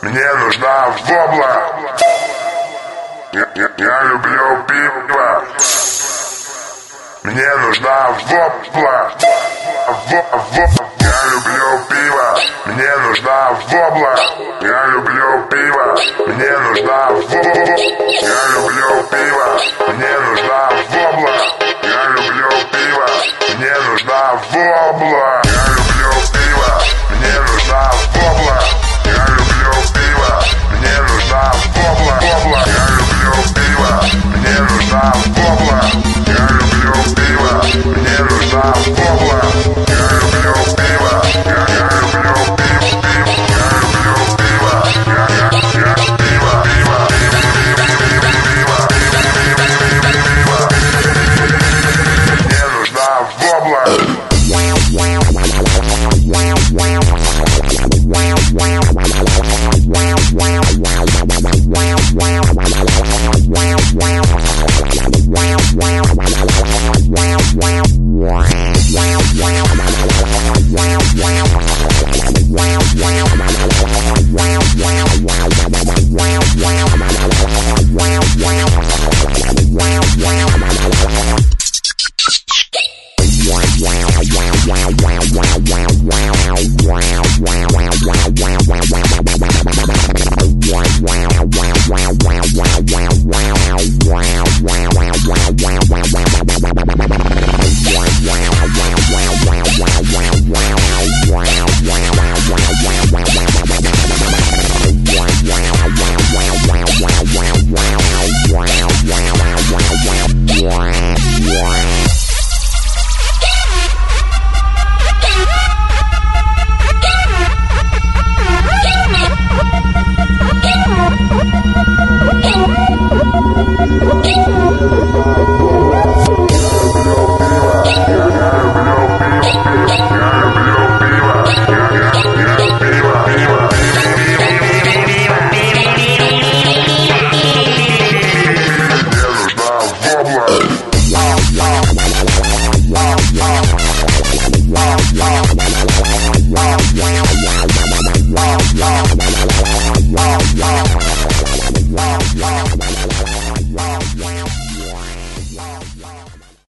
Мне нужна вобла. Я люблю пиво. Мне нужна вобла. Я люблю пиво. Мне нужна вобла. Я люблю пиво. Мне нужна вобла. Я люблю пиво. Мне нужна вобла. Я люблю пиво. Мне нужна вобла. Я люблю пиво. Мне нужна вобла. Я люблю пиво. Мне нужна вобла. Я люблю пиво. Мне нужна вобла. Я люблю пиво. Мне нужна вобла. Я люблю пиво. Я люблю пиво. Я люблю пиво. Я пиво. Мне нужна вобла. Wow.